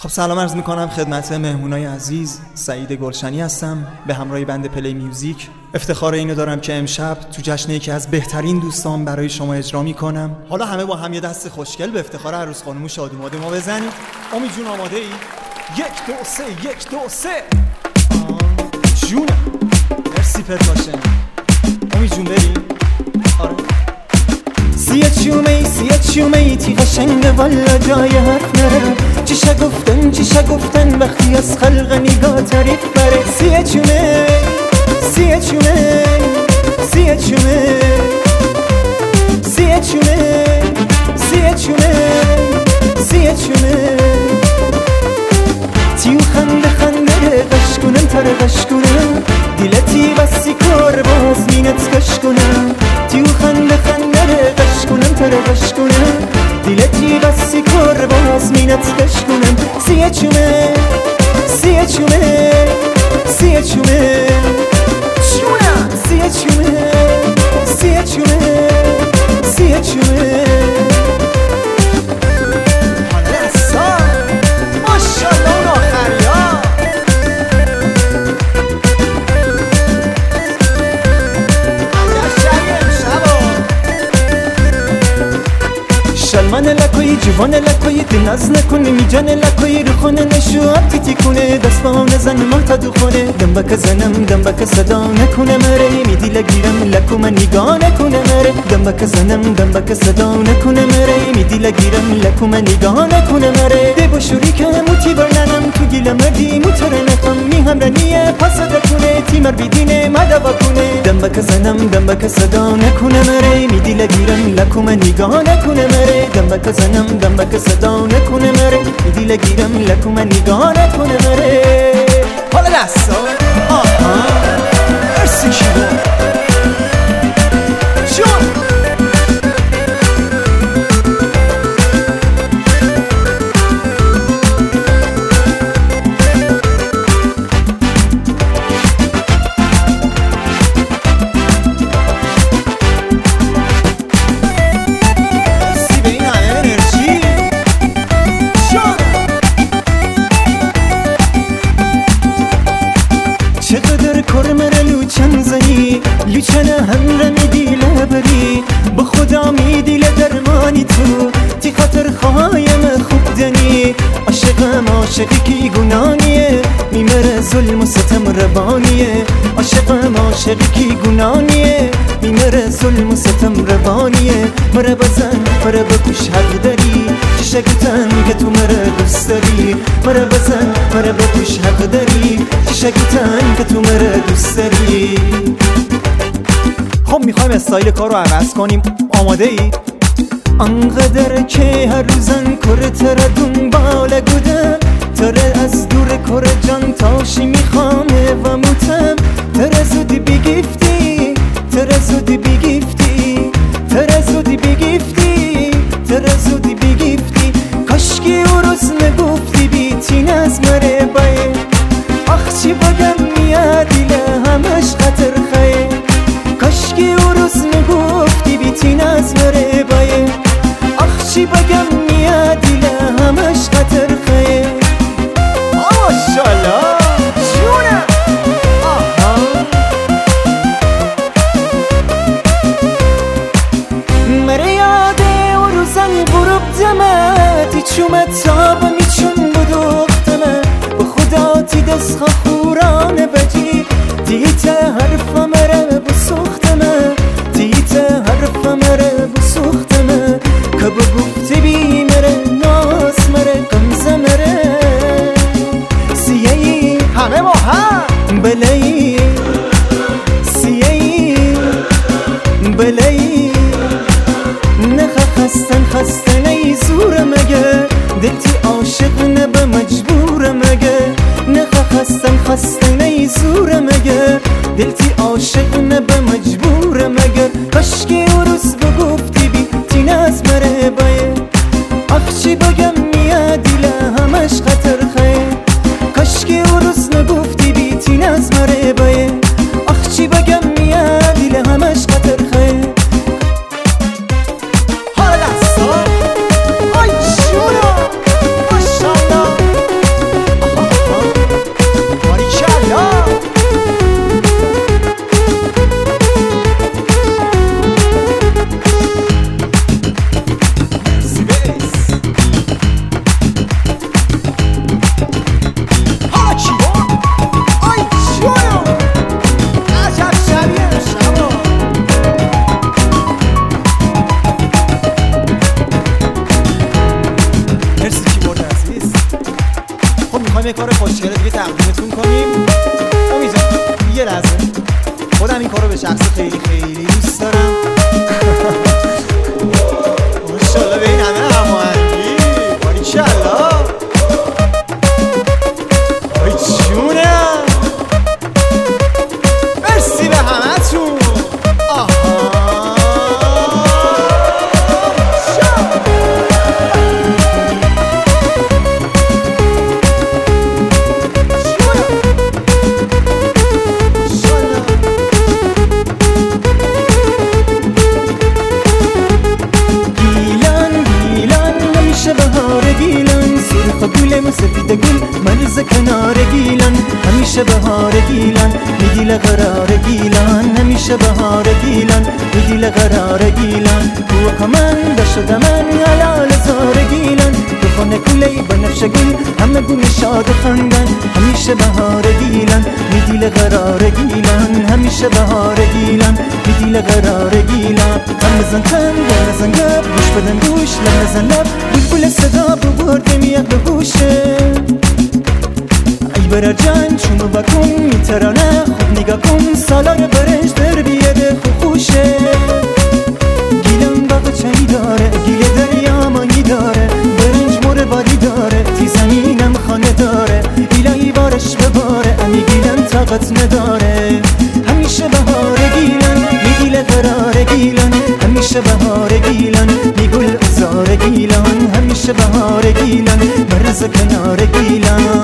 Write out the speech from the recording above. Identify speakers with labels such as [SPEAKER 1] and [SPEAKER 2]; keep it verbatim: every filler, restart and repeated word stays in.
[SPEAKER 1] خب سلام عرض میکنم خدمت مهمونای عزیز. سعید گلشنی هستم به همراه بند پلی میوزیک. افتخار اینو دارم که امشب تو جشن یکی از بهترین دوستان برای شما اجرا میکنم. حالا همه با هم یه دست خوشگل به افتخار عروس خانم شادوماده ما بزنیم. امید جون آماده ای؟ یک دو سه یک دو سه جون. مرسی پتاشن. امید جون بریم. آره سیه چومه ای سیه چومه ای تی قشنگه والا جای حرف نره. چیشه گفتن چیشه گفتن وقتی از خلق نگاه تعریف بره. سیه چومه سیه چومه سیه چومه سیه چومه سیه چومه سیه چومه تیو خنده خنده قش کنم تر قش کنم دیلتی بسی کار باز مینت کش کنم. تیو خنده خنده قش کنم تر قش کنم دیلتی بسی کار باز مینت کش کنم. سیه چومه سیه چومه سیه چومه چونه سیه چومه سیه چومه سیه چومه من لکوی جوان لکوی دل ناز نکنه میجان لکوی رو خونه نشو ابتی تی کنه دست با هم نزن محتا دو خونه دم بک زنم دم بک صدا نکنه مره میدی لگیرم لکو من نگاه نکنه مره دم بک زنم دم بک صدا نکنه مره میدی لگیرم لکو من نگاه نکنه مره ده با شوری که موتی برنم تو گیل مردی موتره نکم می همرنیه پس دکنه تی مر بیدینه مدا بکنه دم بک زنم دم بک صدا نکنه مره میدی لگیرم لکو من نگاه نکنه مره دم بک زنم دم بک صدا نکنه مره میدی لگیرم لکو من نگاه نکنه مره. حالا دستا آها مرسی شیبا جون لوچنه هم را میدی لبری به خدا میدی لدرمانی تو تی خاطر خواهیم خوب دنی. عاشقم عاشقی کی گنانیه میمره ظلم و ستم ربانیه. عاشقم عاشقی کی گنانیه میمره ظلم و ستم ربانیه. مره بزن مره بکش حق داری چشگتن که تو مره دوست داری. مره بزن مره بکش حق داری چشگتن که تو مره دوست داری. خب میخوایم استایل کار رو عوض کنیم. آماده ای؟ انقدر که هر روزن کره تره دنباله گودم تره از دور کره جان تاشی میخوامه و موتم تره زودی بگیفتی تره زودی بگیفتی تره زودی بگیفتی تره زودی بگیفتی کاشکی او روز نگفتی بیتین از مره بایه. آخ چی بگم میادیله همش خطر خیه کاشکی او روز نگفتی بیتین از مره بایه. آخ چی بگم میادیله همش خطر خیه. ماشالله جونه آها مره یاده او روزن بروب دمه تی چومه تاب میچون بدوختمه به خدا تی دست خورانه بجی دیت حرف مره بسوختمه دیت حرف مره بسوختمه که بگفتی بی مره ناس مره قمزه مره سیهی همه ما هم بلهی سیهی بلهی نخه خستن خسته نی زوره مگه دلتی عاشق نبه مجبوره مگه نخه خستن خسته نی زوره مگه دلتی عاشق نبه مجبوره مگه کاشکی او روز بگفتی بی تین از مره بایه. آخ چی بگم میادیله همش خطر خیه کاشکی او روز نگفتی بی تین از مره بایه. آخ چی بگم میادیله همش خطر خیه. حالا دستا آی شورا ماشالله خب میخوایم یه کار خوشگله دیگه تقدیمتون کنیم. امید جان یه لحظه، خودم این کارو به شخص خیلی خیلی دوست دارم. ماشاءالله به این همه هماهنگی، باریکالله. آی جونم، مرسی به همتون. گل سفید گل مرز کنار گیلان، همیشه بهار گیلان میدیل قرار گیلان، همیشه بهار گیلان میدیل قرار گیلان. تو کمان دشت من علال زار گیلان، تو خانه کلی بنفش گل همه گل شاد خندن، همیشه بهار گیلان میدیل قرار گیلان، همیشه بهار گیلان میدیل قرار گیلان. هم بزن تن بزن گب گوش بدن گوش لنزن لب، بلبل صدا ببرده میاد به گوشه. ای برر جان چونو بکن میترانه، خود نگاه کن سالار برنج در بیاده خوشه. گیلم باقی چایی داره، گیل دریا مانی داره، برنج مور باری داره، تی زمینم خانه داره، ایلایی بارش بباره، امی گیلم طاقت نداره. همیشه بهار گیلن میگیل قرار گیلن، همیشه بهار گیلن میگل ازار گیلان، همیشه بهار گیلن مرز کنار گیلان.